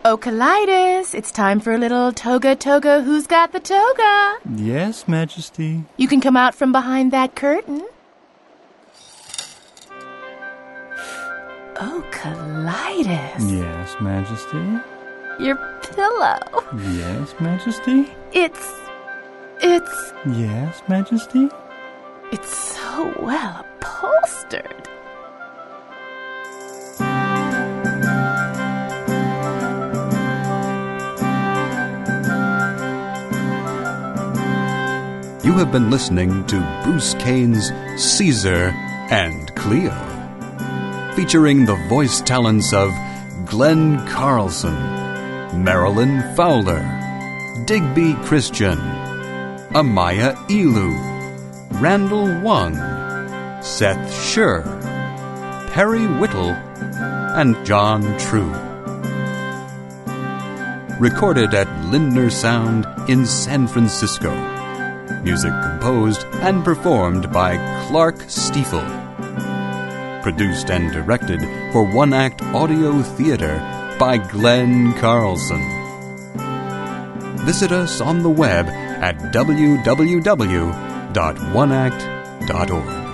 Oh, Colitis, it's time for a little toga, who's got the toga? Yes, Majesty. You can come out from behind that curtain. Oh, Colitis. Yes, Majesty. Your pillow. Yes, Majesty. It's... Yes, Majesty. It's so well upholstered. You have been listening to Bruce Kane's Caesar and Cleo, featuring the voice talents of Glenn Carlson, Marilyn Fowler, Digby Christian, Amaya Elu, Randall Wong, Seth Scher, Perry Whittle, and John True. Recorded at Lindner Sound in San Francisco. Music composed and performed by Clark Stiefel. Produced and directed for One Act Audio Theater by Glenn Carlson. Visit us on the web at www.oneact.org.